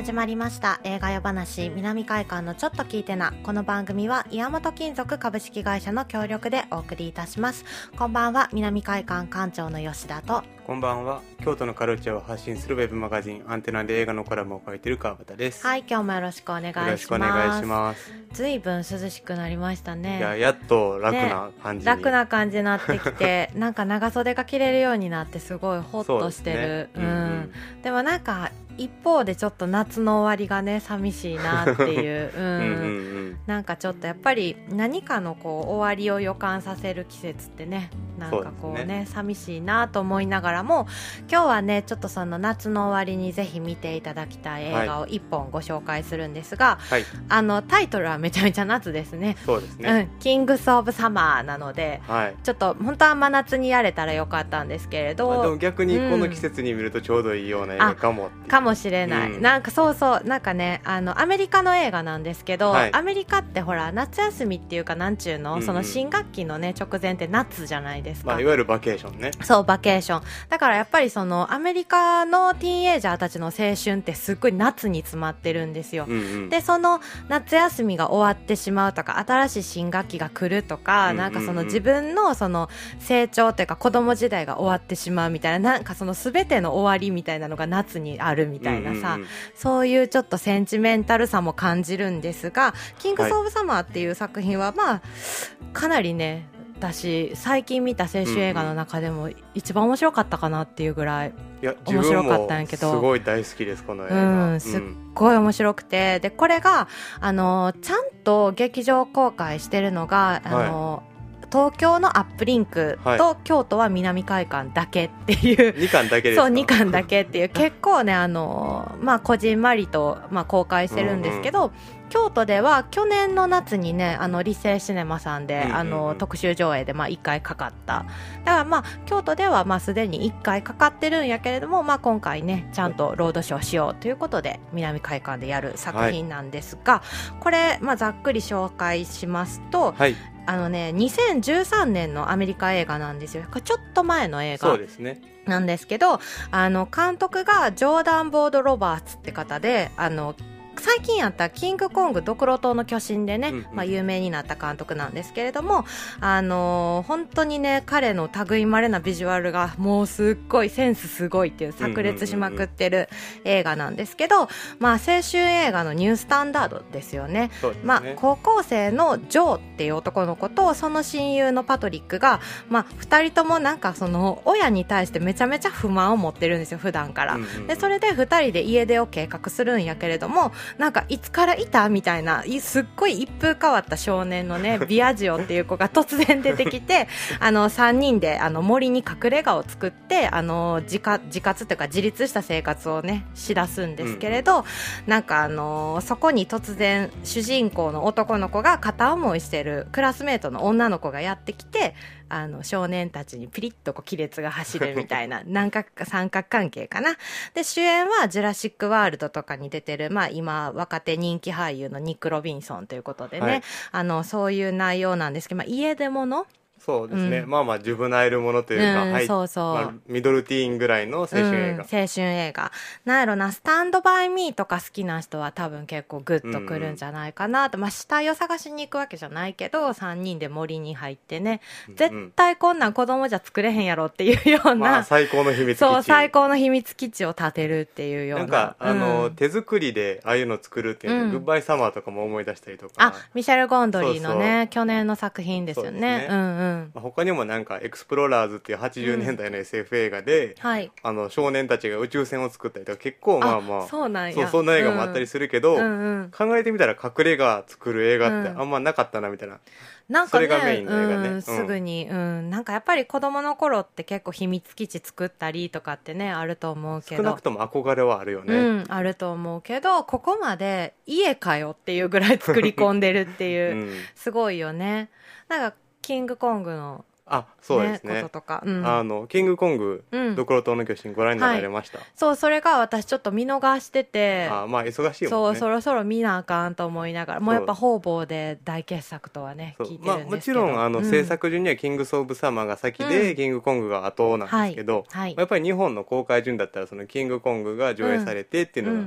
始まりました映画夜話南海館のちょっと聞いてな。この番組は岩本金属株式会社の協力でお送りいたします。こんばんは、南海館館長の吉田と、 こんばんは、京都のカルチャーを発信するウェブマガジンアンテナで映画のコラムを書いている川端です。 はい、今日もよろしくお願いします。 よろしくお願いします。 ずいぶん涼しくなりましたね。 いや、やっと楽な感じに、 楽な感じになってきてなんか長袖が着れるようになってすごいホッとしてる。でもなんか一方でちょっと夏の終わりがね寂しいなっていうなんかちょっとやっぱり何かのこう終わりを予感させる季節ってね、なんかこうね寂しいなと思いながらも、今日はねちょっとその夏の終わりにぜひ見ていただきたい映画を一本ご紹介するんですが、 はい、 タイトルはめちゃめちゃ夏ですね。 そうですね、 キングス・オブ・サマーなので、 はい、 ちょっと本当は真夏にやれたらよかったんですけれど、 でも逆にこの季節に見るとちょうどいいような映画かもっていう、 かもしれない、なんかそうそうなんかねアメリカの映画なんですけど、アメリカってほら夏休みっていうかなんちゅうの、その新学期のね直前って夏じゃないですか、 いわゆるバケーションね。 そうバケーションだからやっぱりそのアメリカのティーンエイジャーたちの青春ってすっごい夏に詰まってるんですよ、でその夏休みが終わってしまうとか新しい新学期が来るとか、なんかその自分のその成長というか子供時代が終わってしまうみたいな、なんかその全ての終わりみたいなのが夏にあるみたいなさ、そういうちょっとセンチメンタルさも感じるんですが、キングス・オブ・サマーっていう作品はまあかなりね、私最近見た青春映画の中でも一番面白かったかなっていうぐらい面白かったんやけど、 すごい大好きですこの映画、 すっごい面白くて、でこれがちゃんと劇場公開してるのが東京のアップリンクと京都は南海館だけっていう、 2巻だけですか。 そう2巻だけっていう結構ねこじんまりと、公開してるんですけど、京都では去年の夏にねリセシネマさんで、特集上映で1回かかった。だから京都ではすでに1回かかってるんやけれども、今回ねちゃんとロードショーしようということで南海館でやる作品なんですが、これ、ざっくり紹介しますと、2013年のアメリカ映画なんですよ。ちょっと前の映画なんですけど、監督がジョーダン・ボード・ロバーツって方で、最近やったキングコングドクロ島の巨神でね、有名になった監督なんですけれども、本当にね彼の類まれなビジュアルがもうすっごいセンスすごいっていう炸裂しまくってる映画なんですけど、青春映画のニュースタンダードですよね。高校生のジョーっていう男の子とその親友のパトリックが、2人ともなんかその親に対してめちゃめちゃ不満を持ってるんですよ普段から、でそれで2人で家出を計画するんやけれども、なんかいつからいたみたいなすっごい一風変わった少年のねビアジオっていう子が突然出てきて3人で森に隠れ家を作って自活というか自立した生活をねしだすんですけれど、なんかそこに突然主人公の男の子が片思いしてるクラスメートの女の子がやってきて、少年たちにピリッと亀裂が走るみたいな三角関係かな。で主演はジュラシックワールドとかに出てる、今若手人気俳優のニック・ロビンソンということでね、そういう内容なんですけど、家出物そうですね、ジュブナイルものというか、ミドルティーンぐらいの青春映画、 青春映画なんやろな、スタンドバイミーとか好きな人は多分結構グッとくるんじゃないかなと、死体を探しに行くわけじゃないけど3人で森に入ってね、絶対こんなん子供じゃ作れへんやろっていうような、 最高の秘密基地、 そう最高の秘密基地を建てるっていうような、 なんか手作りでああいうの作るっていうの、グッバイサマーとかも思い出したりとか、 ミシェル・ゴンドリーのね去年の作品ですよね。 他にもなんかエクスプローラーズっていう80年代の SF 映画で、少年たちが宇宙船を作ったりとか結構そうなんや、 そんな映画もあったりするけど、考えてみたら隠れ家作る映画ってあんまなかったなみたいな、 なんかね、 それがメインの映画ね、 すぐに、なんかやっぱり子供の頃って結構秘密基地作ったりとかってねあると思うけど、 少なくとも憧れはあるよね、 あると思うけど、ここまで家かよっていうぐらい作り込んでるっていう、すごいよね。なんかキングコングのそうですね、 こととか、 キングコング、ドクロ島の巨神ご覧になられました？ それが私ちょっと見逃してて、 忙しいもんね。 そろそろ見なあかんと思いながら、もうやっぱ方々で大傑作とはね聞いてるんですけど、 もちろん制作順にはキングス・オブ・サマーが先で、キングコングが後なんですけど、やっぱり日本の公開順だったらそのキングコングが上映されてっていうのが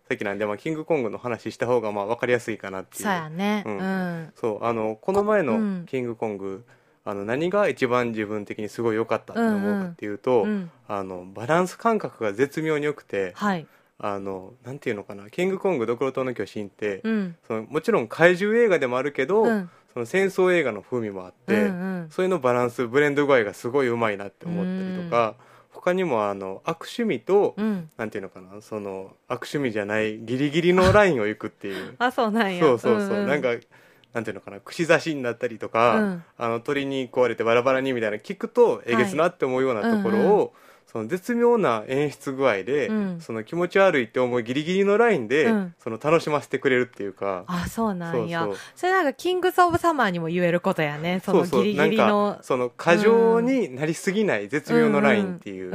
さっきなんで、キングコングの話した方が分かりやすいかなっていう。 そうやね、 そうこの前のキングコング、何が一番自分的にすごい良かったって思うかっていうと、バランス感覚が絶妙に良くて、 はい、 なんていうのかな、キングコングドクロ島の巨神って、もちろん怪獣映画でもあるけど、その戦争映画の風味もあって、それのバランスブレンド具合がすごいうまいなって思ったりとか、他にも悪趣味と、なんていうのかな、その悪趣味じゃないギリギリのラインを行くっていうあ、そうなんや。 そう、なんかなんていうのかな、串刺しになったりとか、鳥に壊れてバラバラにみたいな聞くとえげつなって思うようなところを、その絶妙な演出具合で、その気持ち悪いって思うギリギリのラインで、その楽しませてくれるっていうか。 あ、そうなんや。それなんかキングス・オブ・サマーにも言えることやね。そのギリギリの。 なんかその過剰になりすぎない絶妙のラインっていう。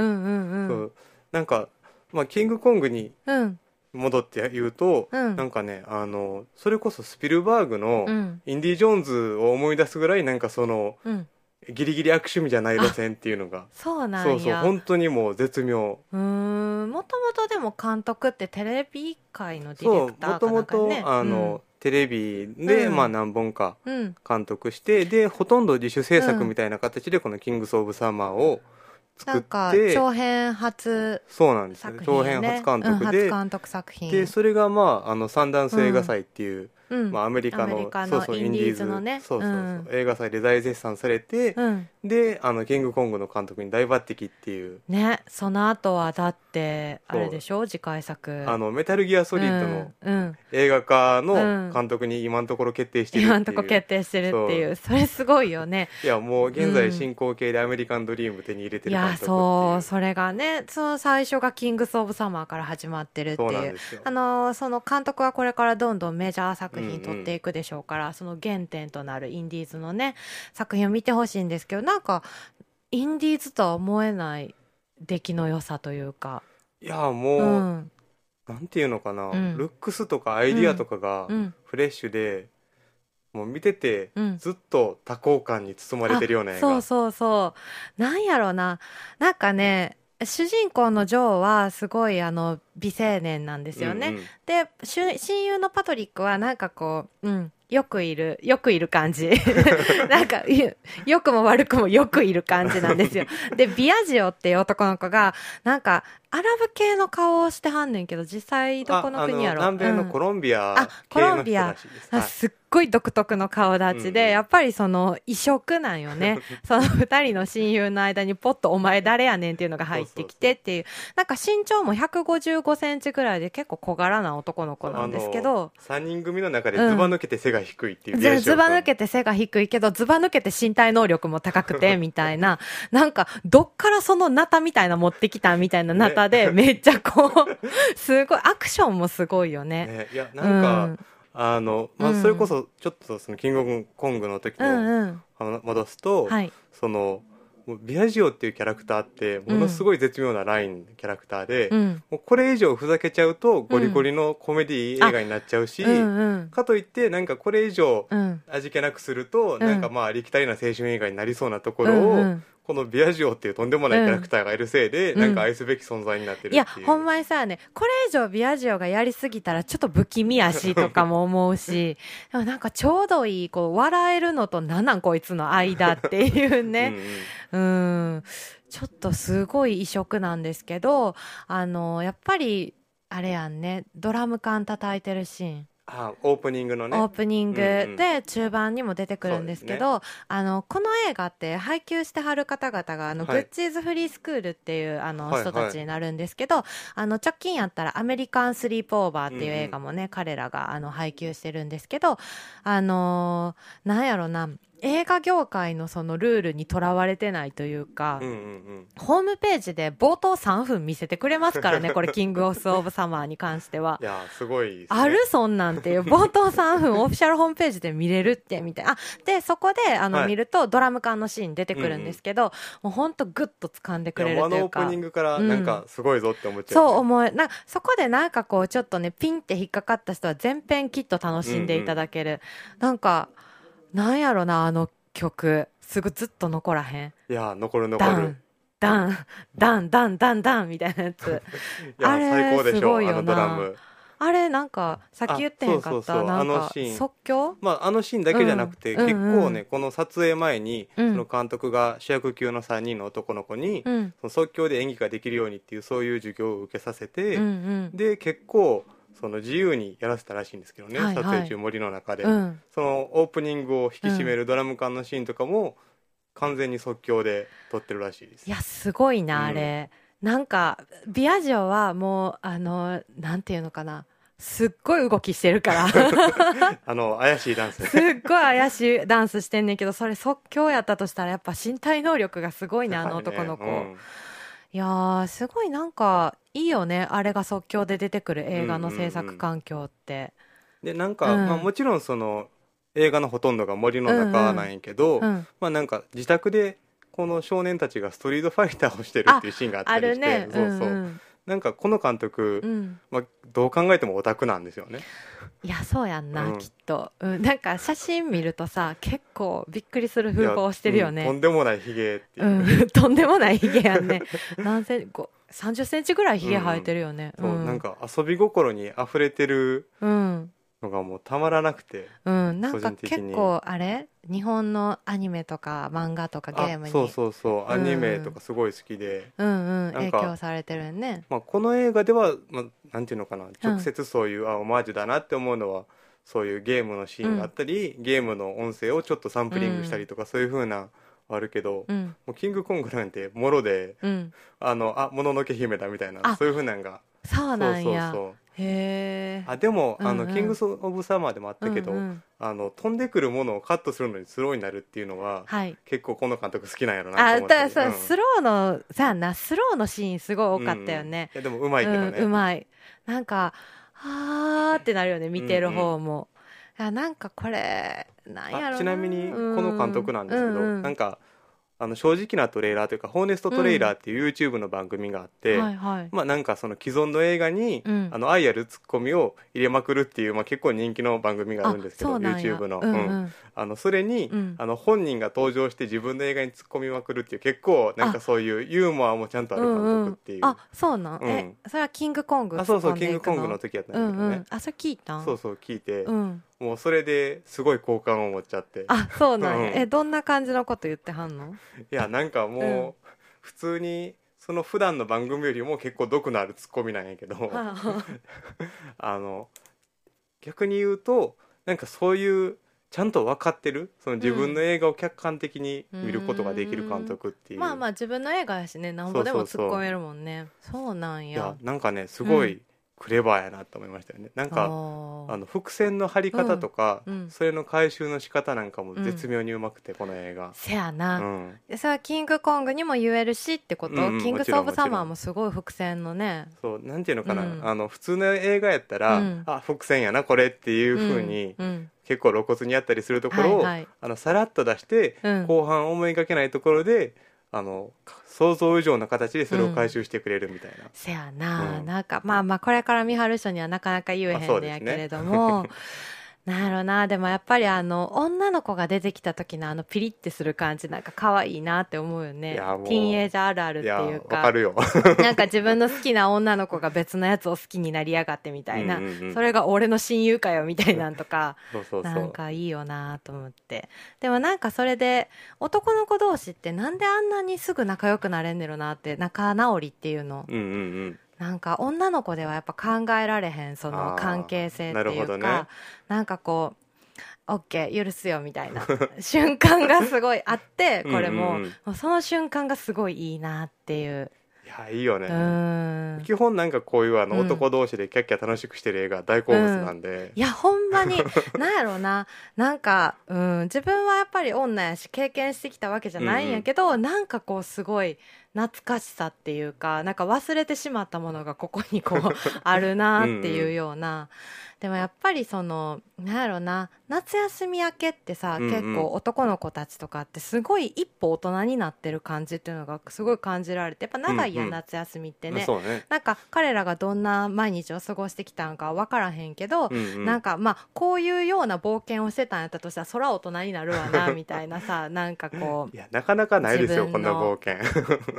なんか、キングコングに戻って言うと、なんかね、それこそスピルバーグのインディ・ジョーンズを思い出すぐらい、なんかその、ギリギリ悪趣味じゃない路線っていうのが、 そうなんや。 本当にもう絶妙。 もともとでも監督ってテレビ界のディレクターかなんかね。 もともとテレビで何本か監督して、でほとんど自主制作みたいな形でこのキングス・オブ・サマーを作って、 なんか長編初そうなんですね、長編初監督で、 初監督作品でそれがサンダンス映画祭っていう、アメリカのインディーズのね、 映画祭で大絶賛されて、でキングコングの監督に大抜擢っていうね。その後はだってあれでしょ、次回作メタルギアソリッドの映画化の監督に今のところ決定してるっていう、 今のところ決定してるっていう、それすごいよね。 いやもう現在進行形でアメリカンドリーム手に入れてる監督っていう。 いや、それがね、その最初がキングス・オブ・サマーから始まってるっていう。 そうなんですよ。 その監督はこれからどんどんメジャー作品撮っていくでしょうから、その原点となるインディーズのね作品を見てほしいんですけど、なんかインディーズとは思えない出来の良さというか。 いやもう、なんていうのかな、ルックスとかアイディアとかがフレッシュで、もう見ててずっと多幸感に包まれてるような映画。 そうなんやろうな、なんかね、主人公のジョーはすごい美青年なんですよね。で親友のパトリックはなんかこう、よくいる感じなんか良くも悪くもよくいる感じなんですよ。でビアジオっていう男の子がなんかアラブ系の顔をしてはんねんけど、実際どこの国やろ。 南米のコロンビア系の人らしいです。 すっごい独特の顔立ちで、やっぱりその異色なんよね。その二人の親友の間にポッとお前誰やねんっていうのが入ってきてっていう、なんか身長も155センチぐらいで結構小柄な男の子なんですけど、 3人組の中でズバ抜けて背が低いっていう、 ズバ抜けて背が低いけどズバ抜けて身体能力も高くてみたいな、なんかどっからそのナタみたいな持ってきたみたいなナタで、めっちゃこうすごいアクションもすごいよね。 いやなんか、それこそちょっとそのキングコングの時の戻すと、そのビアジオっていうキャラクターってものすごい絶妙なラインキャラクターで、もうこれ以上ふざけちゃうとゴリゴリのコメディ映画になっちゃうし、かといってなんかこれ以上味気なくすると、なんかありきたりな青春映画になりそうなところを、このビアジオっていうとんでもないキャラクターがいるせいで、なんか愛すべき存在になってるっていう。 いやほんまにさね、これ以上ビアジオがやりすぎたらちょっと不気味やしとかも思うしでもなんかちょうどいいこう笑えるのとなんなんこいつの間っていうねちょっとすごい異色なんですけど、やっぱりあれやんね、ドラム缶叩いてるシーン、 オープニングのね、 オープニングで中盤にも出てくるんですけど、この映画って配給してはる方々がグッチーズフリースクールっていう人たちになるんですけど、直近やったらアメリカンスリープオーバーっていう映画もね、彼らが配給してるんですけど、なんやろな、映画業界のそのルールにとらわれてないというか、ホームページで冒頭3分見せてくれますからねこれキングオブサマーに関しては。 いやすごいですね、 あるそんなんていう冒頭3分オフィシャルホームページで見れるってみたいな。でそこで見るとドラム缶のシーン出てくるんですけど、もうほんとグッと掴んでくれるというか、 オープニングからなんかすごいぞって思っちゃう、 そう思うそこでなんかこうちょっとねピンって引っかかった人は全編きっと楽しんでいただける、なんかなんやろな、曲すぐずっと残らへん。 いや残るダンダンダンダンダンダンみたいなやついやあれ最高でしょ、ドラム。 あれなんかさっき言ってへんかったなんか即興、 あのシーンだけじゃなくて、結構ねこの撮影前に、その監督が主役級の3人の男の子に、その即興で演技ができるようにっていうそういう授業を受けさせて、で結構その自由にやらせたらしいんですけどね、撮影中森の中で、そのオープニングを引き締めるドラム缶のシーンとかも完全に即興で撮ってるらしいです。 いやすごいな、あれなんかビアジオはもうなんていうのかな、すっごい動きしてるから怪しいダンスすっごい怪しいダンスしてんねんけど、それ即興やったとしたらやっぱ身体能力がすごいね、あの男の子、いやーすごいなんかいいよね、あれが即興で出てくる映画の制作環境って、 でなんか、もちろんその映画のほとんどが森の中なんやけど、なんか自宅でこの少年たちがストリートファイターをしてるっていうシーンがあったりして、なんかこの監督、どう考えてもオタクなんですよね。 いやそうやんな、きっと、なんか写真見るとさ結構びっくりする風貌をしてるよね、 とんでもないヒゲっていう、 とんでもないヒゲやんね何センチ30センチぐらいヒゲ生えてるよね、 なんか遊び心に溢れてるのがもうたまらなくて、 なんか結構あれ日本のアニメとか漫画とかゲームにそうアニメとかすごい好きで、 影響されてるね、 この映画では、なんていうのかな、直接そういうオマージュだなって思うのはそういうゲームのシーンがあったり、ゲームの音声をちょっとサンプリングしたりとか、そういう風なあるけど、もうキングコングなんてもろで、もののけ姫だみたいな、そういう風なんが、 そうなんや、へでもキングス・オブ・サマーでもあったけど、飛んでくるものをカットするのにスローになるっていうのは、結構この監督好きなんやろなと思って、 スローのさあな、スローのシーンすごい多かったよね、 いやでもうまいけどね、 うまい、なんかはーってなるよね、見てる方も、いやなんかこれなんやろな、 ちなみにこの監督なんですけど、なんか正直なトレーラーというかホーネストトレーラーっていう YouTube の番組があって、なんかその既存の映画に、愛あるツッコミを入れまくるっていう、結構人気の番組があるんですけど、 YouTube の、それに、本人が登場して自分の映画に突っ込みまくるっていう、結構なんかそういうユーモアもちゃんとある監督っていう、 そうなん、それはキングコング、 そうキングコングの時やったんだけどね、 それ聞いたん、 そう聞いて、もうそれですごい好感を持っちゃって、 そうなんや、どんな感じのこと言ってはんの、 いやなんかもう、普通にその普段の番組よりも結構毒のあるツッコミなんやけど逆に言うとなんかそういうちゃんと分かってる、その自分の映画を客観的に見ることができる監督っていう、 自分の映画やしね、なんぼでも突っ込めるもんね、そうなんや、 いやなんかねすごい、クレバーやなと思いましたよね。なんか伏線の張り方とか、それの回収の仕方なんかも絶妙にうまくて、この映画せやな、それはキングコングにも言えるしってこと、キングス・オブ・サマーもすごい伏線のね、 そうなんていうのかな、普通の映画やったら、伏線やなこれっていう風に、結構露骨にやったりするところを、さらっと出して、後半思いがけないところで想像以上の形でそれを回収してくれるみたいな、 せやな、なんかこれから見張る人にはなかなか言えへんねやけれども、なんやろな、でもやっぱり女の子が出てきた時のピリッてする感じ、なんか可愛いなって思うよね、ティーンエイジャーあるあるっていうか、 わかるよなんか自分の好きな女の子が別のやつを好きになりやがってみたいな、それが俺の親友かよみたいなんとかなんかいいよなと思って、でもなんかそれで男の子同士ってなんであんなにすぐ仲良くなれんねろなって、仲直りっていうの、なんか女の子ではやっぱ考えられへんその関係性っていうか、なんかこうオッケー許すよみたいな瞬間がすごいあって、これもその瞬間がすごいいいなっていう。 いやいいよね、基本なんかこういう男同士でキャッキャ楽しくしてる映画大好物なんで、 いやほんまになんやろうな、なんか、自分はやっぱり女やし経験してきたわけじゃないんやけど、なんかこうすごい懐かしさっていうか、なんか忘れてしまったものがここにこうあるなっていうようなでもやっぱりそのなんやろな、夏休み明けってさ、結構男の子たちとかってすごい一歩大人になってる感じっていうのがすごい感じられて、やっぱ長いやん、夏休みってね。なんか彼らがどんな毎日を過ごしてきたんか分からへんけど、なんかまあこういうような冒険をしてたんやったとしたらそら大人になるわなみたいなさなんかこういやなかなかないですよこんな冒険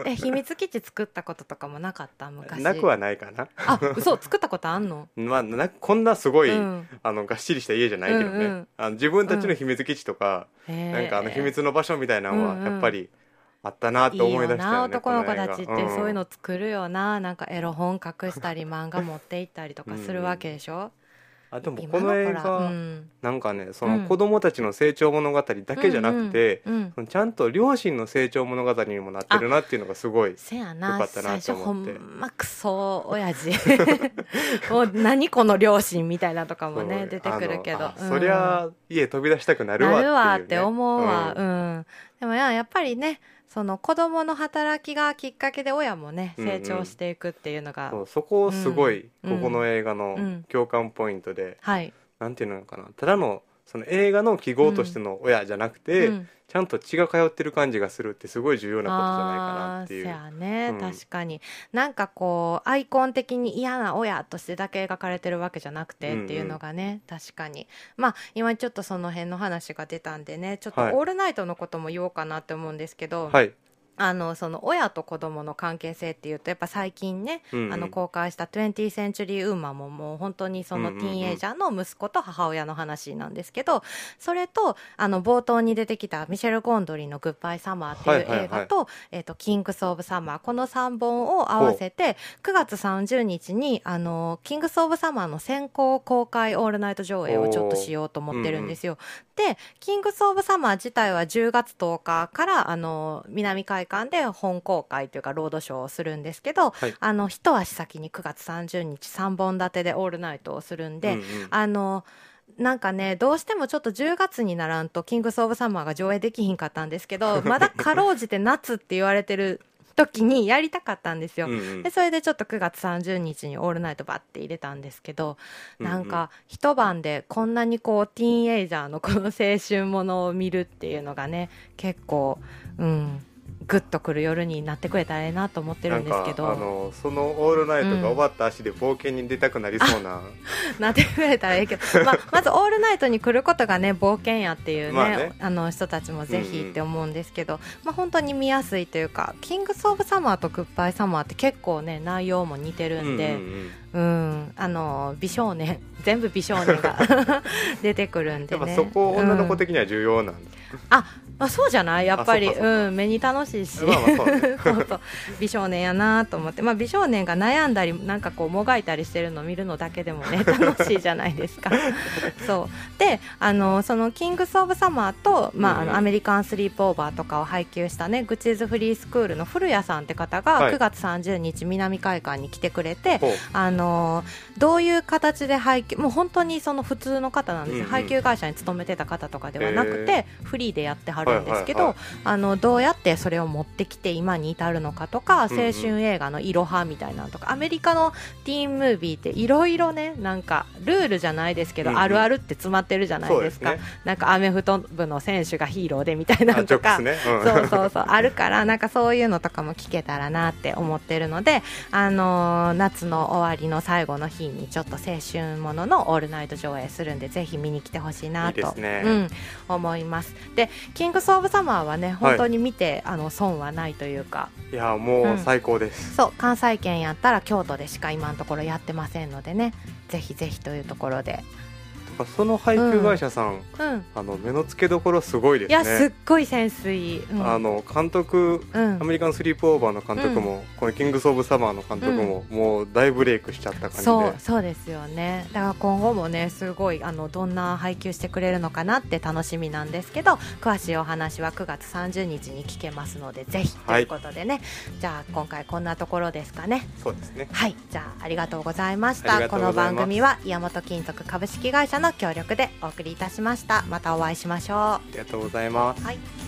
秘密基地作ったこととかもなかった？昔なくはないかな。 あ、嘘、作ったことあんの？ まあ、こんなすごい、がっしりした家じゃないけどね、自分たちの秘密基地とか、なんか秘密の場所みたいなのはやっぱりあったなって思い出したよね。いいよな、 男の子たちってそういうの作るよな、なんかエロ本隠したり漫画持って行ったりとかするわけでしょ。 でもこの映画、なんかね、その子供たちの成長物語だけじゃなくて、ちゃんと両親の成長物語にもなってるなっていうのがすごい良かったなと思って。最初ほんまクソ親父もう何この両親みたいなとかもね出てくるけど、 そりゃ家飛び出したくなるわって思うわ。でもやっぱりね、その子供の働きがきっかけで親もね成長していくっていうのが、 そこをすごいここの映画の共感ポイントで、なんていうのかな、ただのその映画の記号としての親じゃなくて、ちゃんと血が通ってる感じがするってすごい重要なことじゃないかなっていう。 せやね、確かになんかこうアイコン的に嫌な親としてだけ描かれてるわけじゃなくてっていうのがね、確かにまあ今ちょっとその辺の話が出たんでね、ちょっとオールナイトのことも言おうかなって思うんですけど、その親と子供の関係性っていうとやっぱ最近ね、公開した20th Century Womanももう本当にそのティーンエイジャーの息子と母親の話なんですけど、それと冒頭に出てきたミシェル・ゴンドリーのグッバイ・サマーっていう映画と、キングス・オブ・サマー、この3本を合わせて9月30日にキングス・オブ・サマーの先行公開オールナイト上映をちょっとしようと思ってるんですよ。でキングス・オブ・サマー自体は10月10日から南海館で本公開というかロードショーをするんですけど、一足先に9月30日3本立てでオールナイトをするんで、なんかねどうしてもちょっと10月にならんとキングス・オブ・サマーが上映できひんかったんですけどまだかろうじて夏って言われてる時にやりたかったんですよ、でそれでちょっと9月30日にオールナイトバッて入れたんですけど、なんか一晩でこんなにこうティーンエイジャーのこの青春ものを見るっていうのがね結構グッとくる夜になってくれたらええなと思ってるんですけど、 そのオールナイトが終わった足で冒険に出たくなりそうな、 なってくれたらええけど、まずオールナイトに来ることがね冒険やっていうね、人たちもぜひって思うんですけど、本当に見やすいというか、キングス・オブ・サマーとグッバイ・サマーって結構ね内容も似てるんで、美少年全部美少年が出てくるんでね、 そこ女の子的には重要なんです、 そうじゃないやっぱり目に楽しいし、そう美少年やなと思って、美少年が悩んだりなんかこうもがいたりしてるのを見るのだけでもね楽しいじゃないですかそうでそのキングス・オブ・サマーと、アメリカン・スリープ・オーバーとかを配給したねグチーズ・フリースクールの古谷さんって方が9月30日南海館に来てくれて、どういう形で配給、もう本当にその普通の方なんですよ、配給会社に勤めてた方とかではなくてフリーでやってはるんですけど、どうやってそれを持ってきて今に至るのかとか、青春映画のいろはみたいなのとか、アメリカのティーンムービーっていろいろね、なんかルールじゃないですけど、あるあるって詰まってるじゃないですか。なんかアメフト部の選手がヒーローでみたいなのとか、そうあるから、なんかそういうのとかも聞けたらなって思ってるので、夏の終わりの最後の日にちょっと青春もののオールナイト上映するんで、ぜひ見に来てほしいなと思います。でキングス・オブ・サマーはね本当に見て、損はないというか、 いやもう最高です、 そう関西圏やったら京都でしか今のところやってませんのでね、ぜひぜひというところで。 その配給会社さん、目の付けどころすごいですね。 いやすっごいセンスいい、 監督、アメリカンスリープオーバーの監督も、このキングス・オブ・サマーの監督も、もう大ブレイクしちゃった感じで、 そうですよね。だから今後もねすごいどんな配給してくれるのかなって楽しみなんですけど、詳しいお話は9月30日に聞けますので、ぜひということでね、じゃあ今回こんなところですかね。 そうですね。 はい、じゃあありがとうございました。この番組は岩本金属株式会社の協力でお送りいたしました。またお会いしましょう。 ありがとうございます。 はい。